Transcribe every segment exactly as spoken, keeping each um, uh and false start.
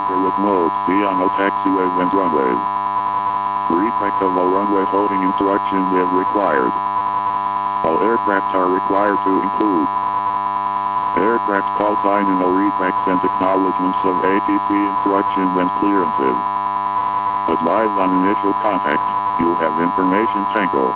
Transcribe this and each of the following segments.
transponder with mode C on all taxiways and runways. Respect of all runway holding instructions is required. All aircraft are required to include aircraft call sign and all respects and acknowledgements of A T C instructions and clearances. Advise on initial contact. You have information Tango.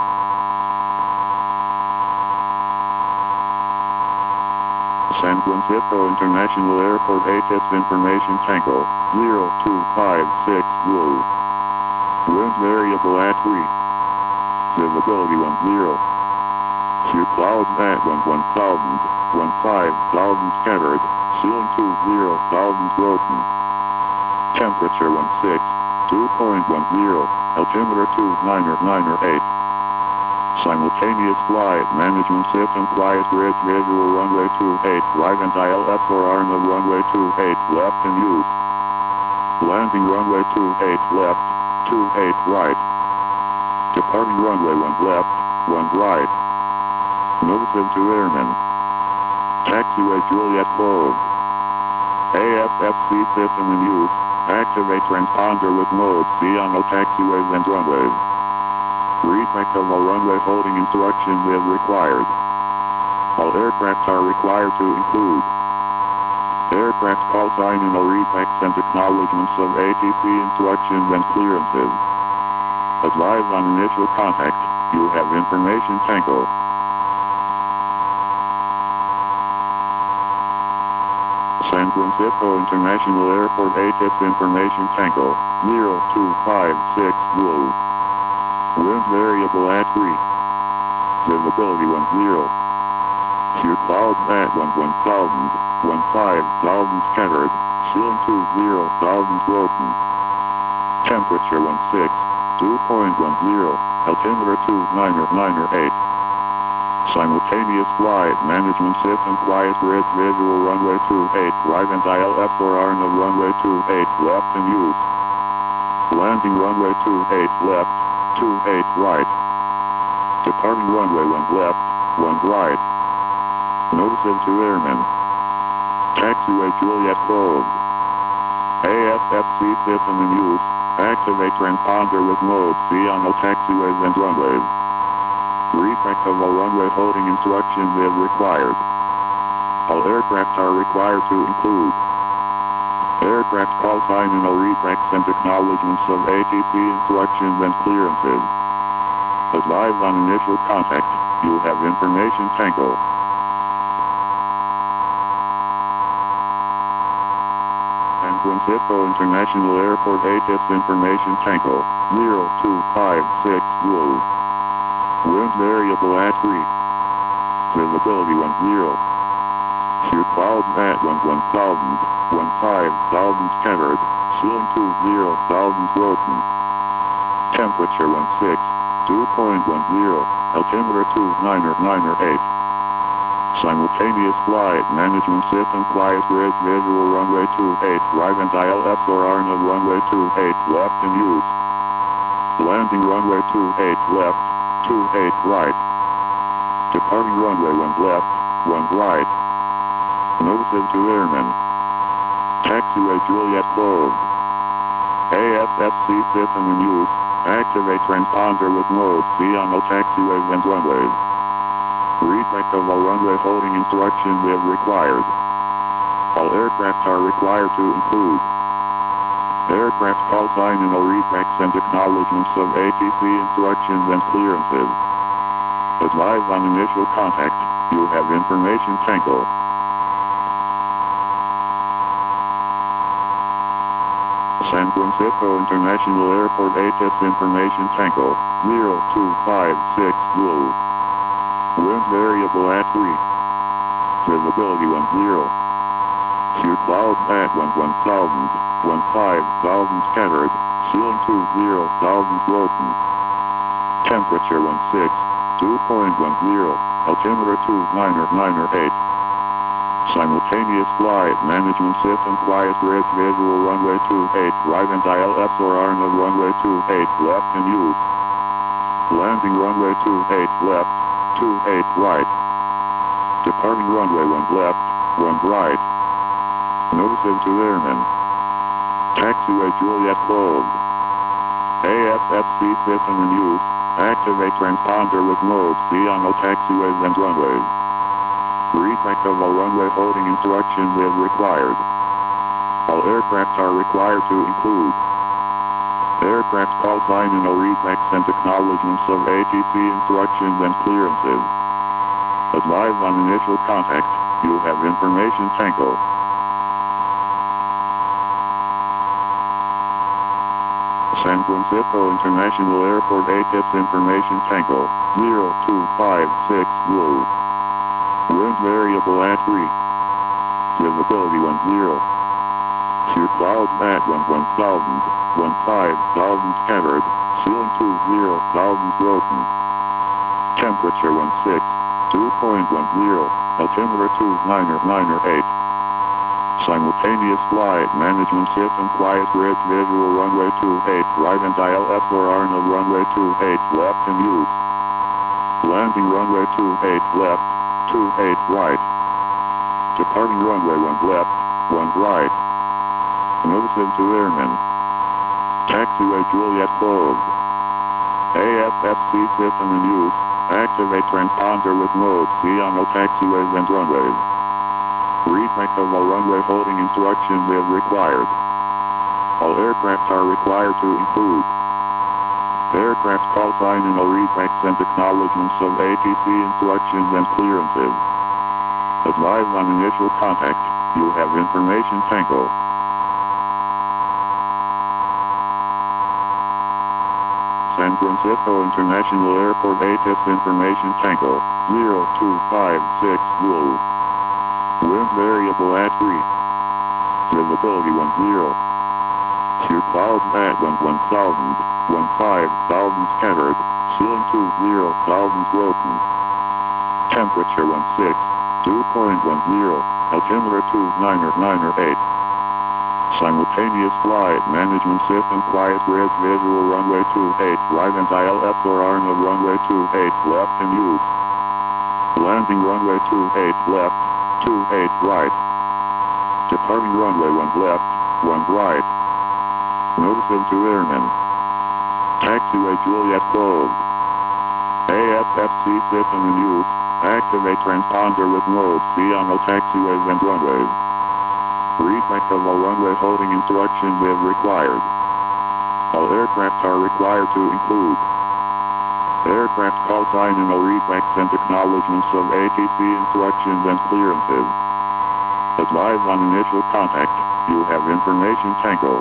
San Francisco International Airport A T I S information Tango zero two five six Blue. Wind variable at three. Visibility one zero. Few clouds at one one thousand, one five thousand scattered, ceiling two zero thousand broken. Temperature one six, two point one zero, altimeter two nine nine eight. Simultaneous flight management system quiet bridge visual runway two eight right and I L S or R N A runway two eight left in use. Landing runway two eight left, two eight right. Departing runway one left, one right. Notice to airmen. Taxiway Juliet closed. A S F C system in use. Activate transponder with mode C on all taxiways and runways. Respect of all runway holding instructions is required. All aircraft are required to include aircraft call sign and all respects and acknowledgements of A T C instructions and clearances. Advise on initial contact. You have information Tango. San Francisco International Airport A T I S information Tango zero two five six Blue. Wind variable at three. Visibility one zero. Few clouds at one one thousand, one five thousand scattered, ceiling two zero thousand broken. Temperature one six, two point one zero, altimeter two nine nine eight. Simultaneous flight management system quiet bridge visual runway two eight right and I L S or R N A runway two eight left in use. Landing runway two eight left, two eight right. Departing runway one left, one right. Notices to airmen. Taxiway Juliet closed. A S F C system in use. Activate transponder with mode C on all taxiways and runways. Respect of all runway holding instructions is required. All aircraft are required to include aircraft call sign and all respects and acknowledgements of A T C instructions and clearances. Advise on initial contact. You have information Tango. San Francisco International Airport A T I S information Tango zero two five six Blue. Wind variable at three. Visibility one zero. Few clouds at one one thousand, one five thousand scattered, ceiling two zero thousand broken. Temperature one six, two point one zero, altimeter two nine nine eight. Simultaneous flight management system quiet bridge visual runway two eight right and I L S or R N A runway two eight left in use. Landing runway two eight left, two eight right. Departing runway one left, one right. Notices to airmen. Taxiway Juliet closed. A S F C system in use. Activate transponder with mode C on all taxiways and runways. Respect of all runway holding instructions is required. All aircraft are required to include aircraft call sign and all respects and acknowledgements of A T C instructions and clearances. Advise on initial contact. You have information Tango. San Francisco International Airport A T I S information Tango zero two five six Blue. Wind variable at three. Visibility one zero. Few clouds at one one thousand, one five thousand scattered, ceiling two zero thousand broken. Temperature one six, two point one zero, altimeter two nine nine eight. Simultaneous flight management system quiet bridge visual runway two eight right and I L S or R N A runway two eight left in use. Landing runway two eight left, two eight right. Departing runway one left, one right. Notices to airmen. Taxiway Juliet closed. A S F C system in use. Activate transponder with mode C on all taxiways and runways. Respect of all runway holding instructions is required. All aircraft are required to include aircraft call sign and all respects and acknowledgements of A T C instructions and clearances. Advise on initial contact. You have information Tango. San Francisco International Airport A T I S information Tango zero two five six Blue. Wind variable at three. Visibility one zero. Sheer clouds at one one thousand, one five thousand scattered, ceiling two zero thousand broken. Temperature one six, two point one zero, altimeter two niner niner eight. Simultaneous flight management system quiet bridge visual runway two eight right and I L S or Arnold runway two eight left in use. Landing runway two eight left, two eight right. Departing runway one left, one right. Notices to airmen. Taxiway Juliet closed. A S F C system in use. Activate transponder with mode C on all taxiways and runways. Respect of all runway holding instructions is required. All aircraft are required to include aircraft call sign and all respects and acknowledgements of A T C instructions and clearances. Advise on initial contact. You have information Tango. San Francisco International Airport A T I S information Tango zero two five six Blue. Wind variable at three. Visibility one zero. Sheer clouds at one one thousand, one five thousand scattered, ceiling two zero thousand broken. Temperature one six, two point one zero, altimeter two niner niner eight. Simultaneous flight management system quiet bridge visual runway two eight right and I L S or Arnold runway two eight left in use. Landing runway two eight left, two eight right. Departing runway one left, one right. Notices to airmen. Taxiway Juliet closed. A S F C system in use. Activate transponder with mode C on all taxiways and runways. Respect of all runway holding instructions is required. All aircraft are required to include aircraft call sign and all respects and acknowledgements of A T C instructions and clearances. Advise on initial contact. You have information Tango.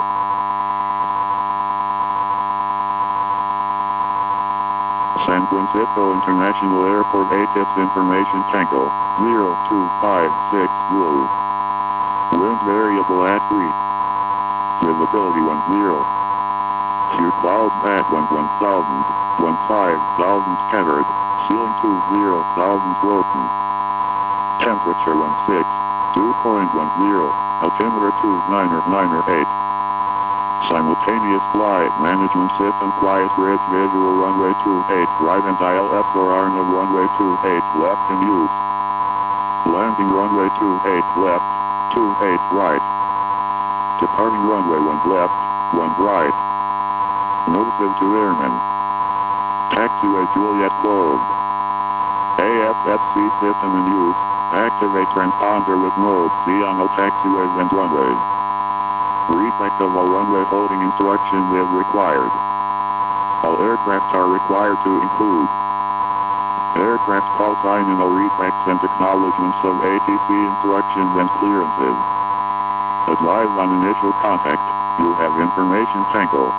San Francisco International Airport A T I S information Tango zero two five six Blue. Wind variable at three. Visibility one zero. Sheer clouds at one one thousand, one five thousand scattered, ceiling two zero thousand broken. Temperature one six, two point one zero, altimeter two niner niner eight. Simultaneous flight management system quiet bridge visual runway two eight right and I L S or Arnold runway two eight left in use. Landing runway two eight left, two eight right. Departing runway one left, one right. Notices to airmen. Taxiway Juliet closed. A S F C system in use. Activate transponder with mode C on all taxiways and runways. Respect of all runway holding instructions is required. All aircraft are required to include aircraft call sign and all respects and acknowledgements of A T C instructions and clearances. Advise on initial contact. You have information Tango.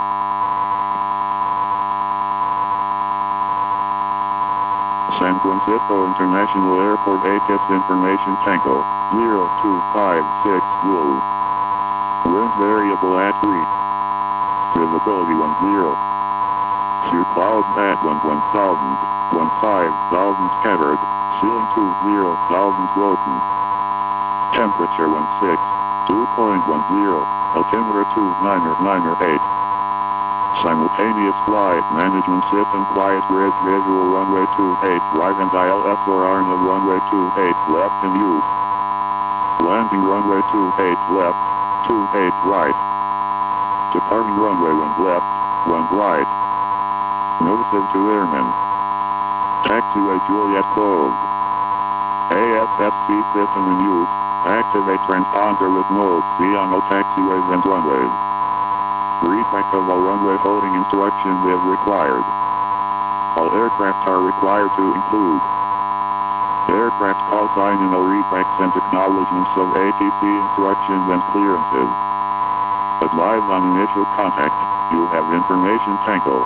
San Francisco International Airport A T I S information Tango zero two five six Blue. Wind variable at three. Visibility one zero. Sheer clouds at one one thousand, one five thousand scattered, ceiling two zero thousand broken. Temperature one six, two point one zero, altimeter two niner niner eight. Simultaneous flight management system quiet bridge visual runway two eight right and I L S or Arnold runway two eight left in use. Landing runway two eight left, two eight right. Departing runway one left, one right. Notices to airmen. Taxiway Juliet closed. A S F C system in use. Activate transponder with mode C on all taxiways and runways. Recheck of all runway holding instructions is required. All aircraft are required to include aircraft call sign and all rechecks and acknowledgements of A T C instructions and clearances. Advise on initial contact, you have information Tango.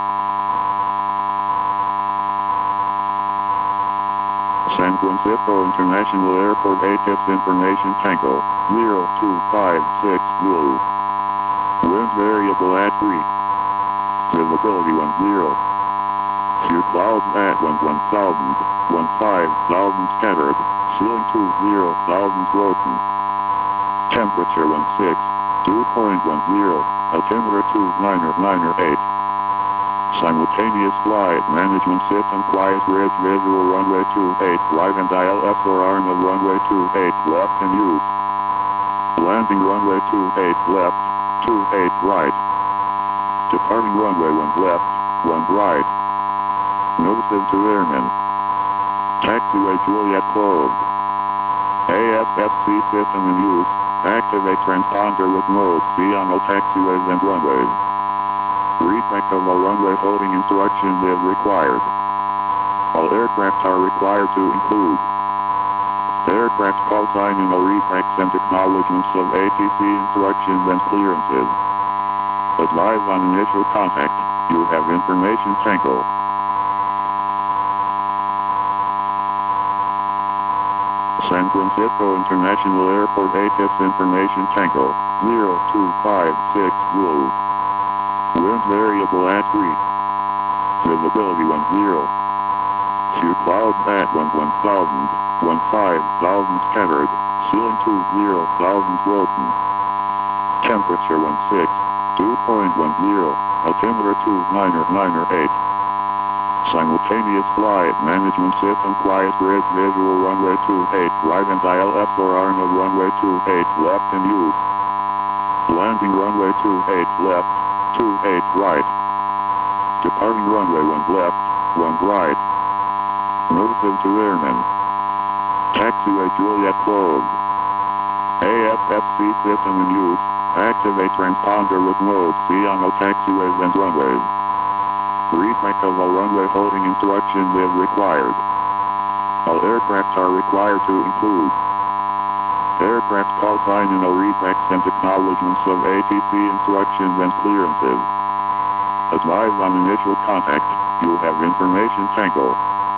San Francisco International Airport A T I P S information Tango, zero two five six Zulu. Wind variable at three. Visibility one zero. Few clouds at one one thousand, one five thousand scattered, ceiling two zero thousand broken. Temperature one six, two point one zero, altimeter two niner niner eight. Simultaneous flight management system quiet bridge visual runway two eight right and I L S or arm of runway two eight left in use. Landing runway two eight left, two eight right. Departing runway one left, one right. Notices to airmen. Taxiway Juliet closed. A S F C system in use. Activate transponder with mode C on all taxiways and runways. Recheck of all runway holding instructions is required. All aircraft are required to include aircraft call sign and all rechecks and acknowledgements of A T C instructions and clearances. Advise on initial contact, you have information Tango. San Francisco International Airport A T I P S information Tango, zero two five six Zulu. Wind variable at three. Visibility one zero. Few clouds at one one thousand, one five thousand scattered, ceiling two zero thousand broken. Temperature one six, two point one zero, altimeter two niner niner eight. Simultaneous flight management system quiet bridge visual runway two eight right and I L S or arm of runway two eight left in use. Landing runway two eight left, two eight right. Departing runway one left, one right. Notices to airmen. Taxiway Juliet closed. A S F C system in use. Activate transponder with mode C on all taxiways and runways. Recheck of all runway holding instructions is required. All aircraft are required to include aircraft call sign and all rechecks and acknowledgements of A T C instructions and clearances. Advise on initial contact, you have information Tango.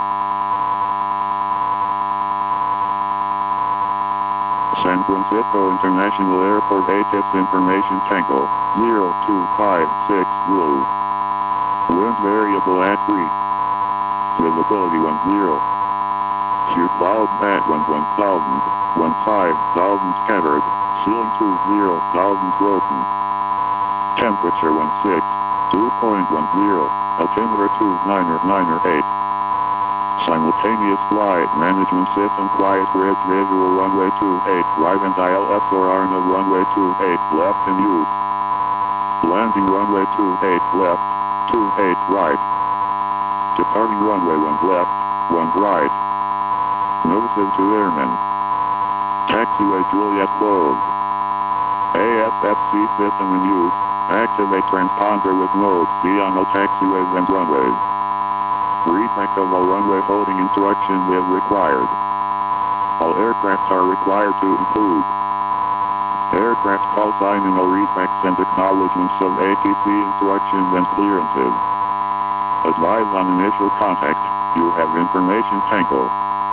San Francisco International Airport A T I P S information Tango, zero two five six Zulu. Wind variable at three. Visibility one zero. Few clouds at one one thousand, one five thousand scattered, ceiling two zero thousand broken. Temperature one six, two point one zero, altimeter two niner niner eight. Simultaneous flight management system quiet bridge visual runway two eight right and I L S or arm of runway two eight left in use. Landing runway two eight left, two eight right. Departing runway one left, one right. Notices to airmen. Taxiway Juliet closed. A S F C system in use. Activate transponder with mode C on all taxiways and runways. Recheck of all runway holding instructions is required. All aircraft are required to include aircraft call sign and all rechecks and acknowledgements of A T C instructions and clearances. Advise on initial contact, you have information Tango.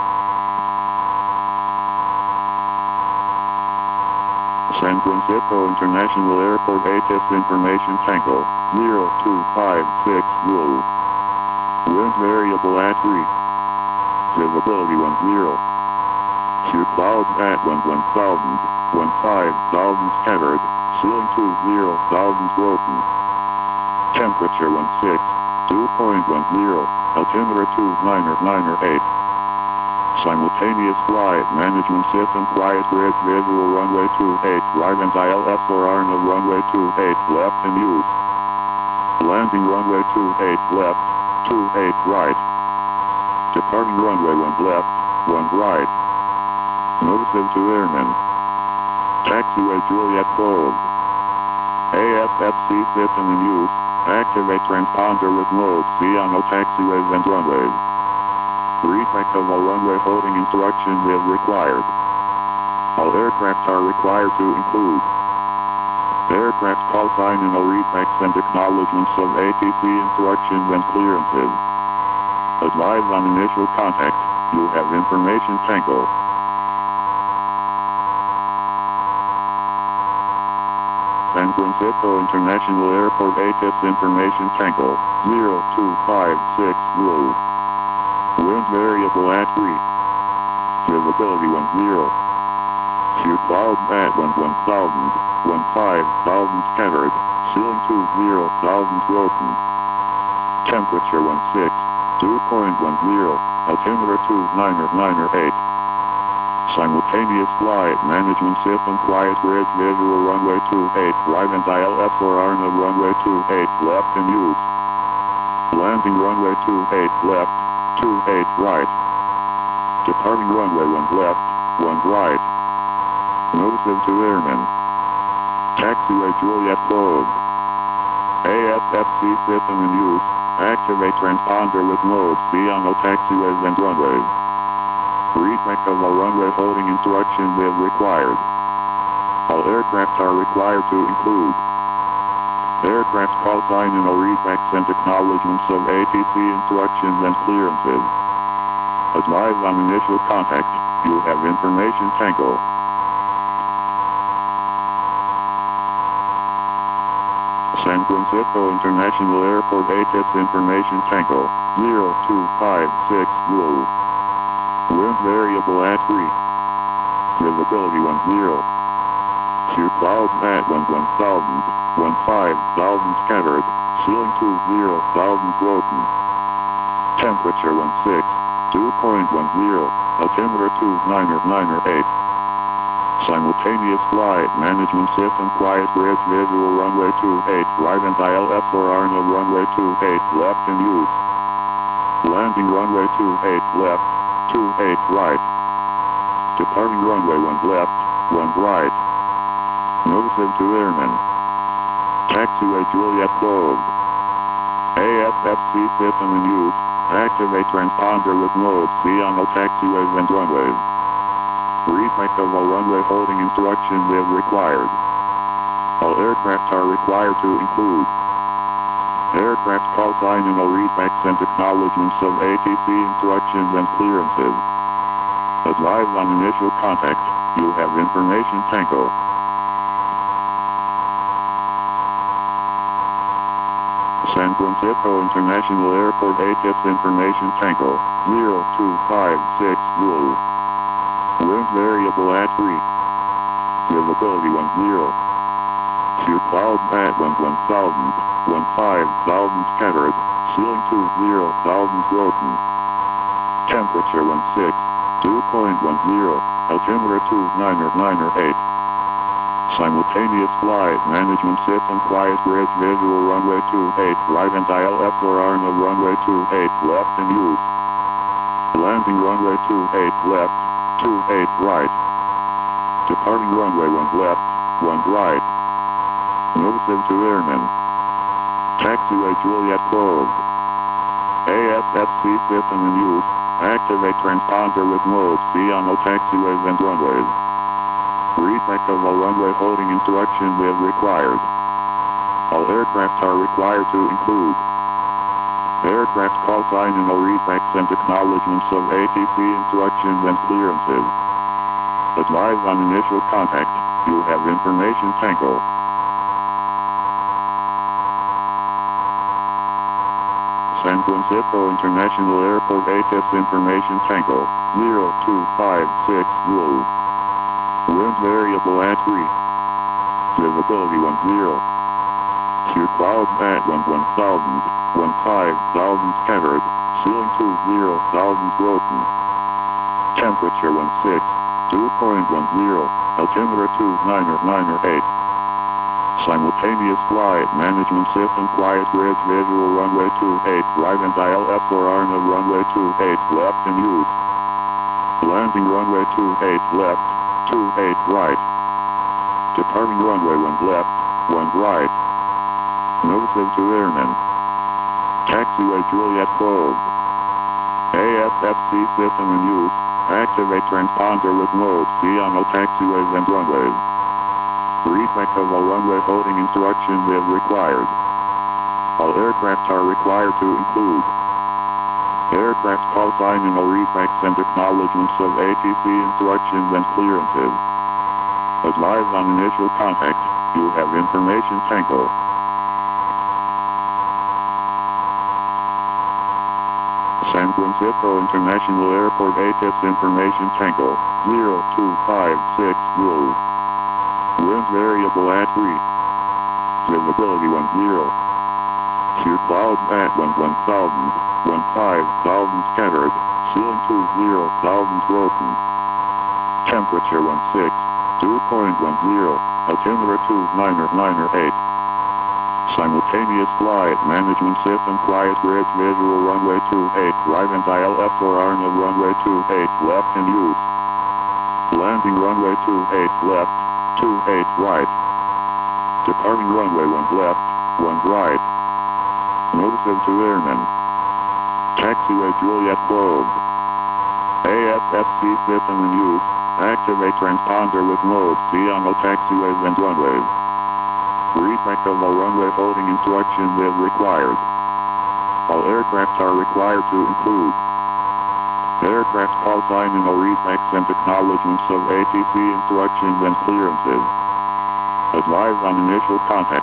San Francisco International Airport A T I P S information Tango, zero two five six Zulu. Wind variable at three. Visibility one zero. Few clouds at one one thousand, one five thousand scattered, ceiling two zero thousand broken. Temperature one six, two point one zero, altimeter two niner niner eight. Simultaneous flight management system quiet bridge visual runway two eight right and I L S for Arnold runway two eight left in use. Landing runway two eight left, two eight right. Departing runway one left, one right. Notices to airmen. Taxiway Juliet closed. A S F C system in use. Activate transponder with mode C on all taxiways and runways. Recheck of all runway holding instructions is required. All aircraft are required to include aircraft call sign and all rechecks and acknowledgements of A T C instructions and clearances. Advise on initial contact. You have information Tango. San Francisco International Airport A T I S information Tango zero two five six Blue. Wind variable at three. Visibility one zero. Few clouds at one one thousand, one five thousand scattered. Ceiling two zero thousand broken. Temperature one six, two point one zero. Altimeter two niner niner eight. Simultaneous flight management system quiet bridge visual runway two eight right and I L S for Arnold runway two eight left in use. Landing runway two eight left, two eight right. Departing runway one left, one right. Notices to airmen. Taxiway Juliet closed. A S F C system in use. Activate transponder with mode C on all taxiways and runways. Recheck of all runway holding instructions is required. All aircraft are required to include aircraft call sign and all rechecks and acknowledgements of A T C instructions and clearances. Advise on initial contact. You have information Tango. San Francisco International Airport A T I S information Tango zero two five six Blue. Wind variable at three. Visibility one zero. Few clouds at one one thousand, one five thousand scattered. Ceiling two zero thousand broken. Temperature one six, two point one zero. Altimeter two niner niner eight. Simultaneous flight management system quiet bridge visual runway two eight right and I L S for Arnold runway two eight left in use. Landing runway two eight left, two eight right. Departing runway one left, one right. Notices to airmen. Taxiway Juliet closed. A S F C system in use. Activate transponder with mode C on all taxiways and runways. Recheck of all runway holding instructions is required. All aircraft are required to include aircraft call sign and all rechecks and acknowledgements of A T C instructions and clearances. Advise on initial contact. You have information Tango. San Francisco International Airport A T I S information Tango zero two five six Blue. Wind variable at three. Visibility one zero. Few clouds at one one thousand, one five thousand scattered. Ceiling two zero thousand broken. Temperature one six, two point one zero. Altimeter two niner niner eight. Simultaneous flight management system quiet bridge visual runway two eight right and I L S for Arnold runway two eight left in use. Landing runway two eight left, two eight right. Departing runway one left, one right. Notices to airmen. Taxiway Juliet closed. A S F C system in use. Activate transponder with mode C on all taxiways and runways. Recheck of all runway holding instructions is required. All aircraft are required to include aircraft call sign and all rechecks and acknowledgements of A T C instructions and clearances. Advise on initial contact. You have information Tango. San Francisco International Airport A T I S information Tango zero two five six Blue. Wind variable at three. Visibility one zero. Few clouds at one one thousand, one five thousand scattered. Ceiling two zero thousand broken. Temperature one six, two point one zero, altimeter two niner niner eight. Simultaneous flight management system quiet bridge visual runway two eight right and I L F for Arnav runway two eight left in use. Landing runway two eight left, two eight right. Departing runway one left, one right. Notices to airmen. Taxiway Juliet closed. A F F C system in use. Activate transponder with mode C on all taxiways and runways. Respect of all runway holding instructions is required. All aircraft are required to include aircraft call sign and all respects and acknowledgements of A T C instructions and clearances. Advise on initial contact, you have information Tango. San Francisco International Airport A T I S information Tango, zero two five six Blue. Wind variable at three. Visibility one zero. Q clouds at one one thousand, one five thousand scattered, ceiling two zero thousand broken. Temperature one six, two point one zero, altimeter two niner niner eight. Simultaneous flight management system quiet bridge visual runway two eight right and I L F for Arnav runway two eight left in use. Landing runway two eight left, two eight right. Departing runway one left, one right. Notices to airmen. Taxiway Juliet closed. A F F C system in use. Activate transponder with mode C on all taxiways and runways. Respect of all runway holding instructions is required. All aircraft are required to include aircraft call sign and all respects and acknowledgements of A T C instructions and clearances. Advise on initial contact.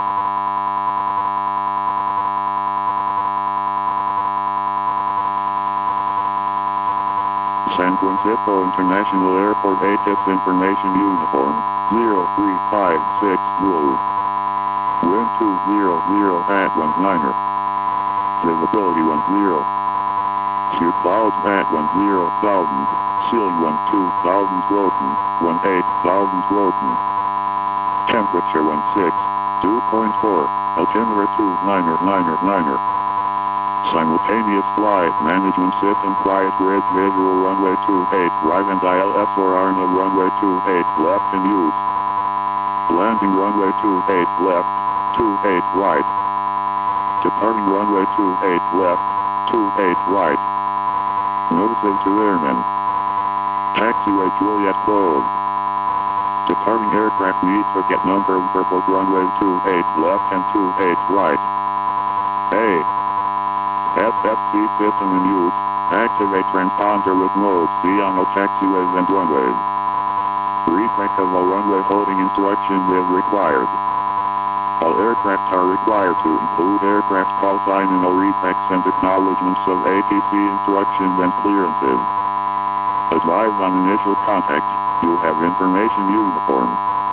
San Francisco International Airport A T I S information uniform, zero three five six Blue. Wind two zero zero at one niner. Visibility one zero. Q clouds at one zero thousand, ceiling one two thousand broken, one eight thousand broken. Temperature one six, two point four, altimeter two niner niner niner. Simultaneous flight management system quiet bridge visual runway two eight right and I L F for Arnav runway two eight left in use. Landing runway two eight left, two eight right. Departing runway two eight left, two eight right. Notices to airmen. Taxiway Juliet closed. Departing aircraft need to get number of purple runway two eight left and two eight right. A F F C system in use. Activate transponder with mode C on all taxiways and runways. Respect of all runway holding instructions is required. All aircraft are required to include aircraft call sign and all respects and acknowledgements of A T C instructions and clearances. Advise on initial contact, you have information uniform.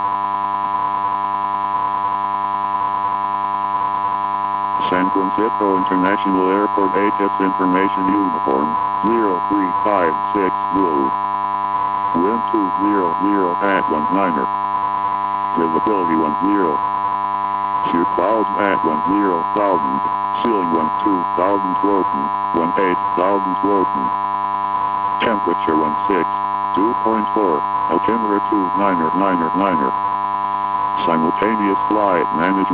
San Francisco International Airport A T I S information uniform, zero three five six Blue. Wind two zero zero at one niner. Visibility one zero. Q clouds at one zero thousand, ceiling one two thousand broken, one eight thousand broken. Temperature one six, two point four, altimeter two niner niner niner. Simultaneous flight management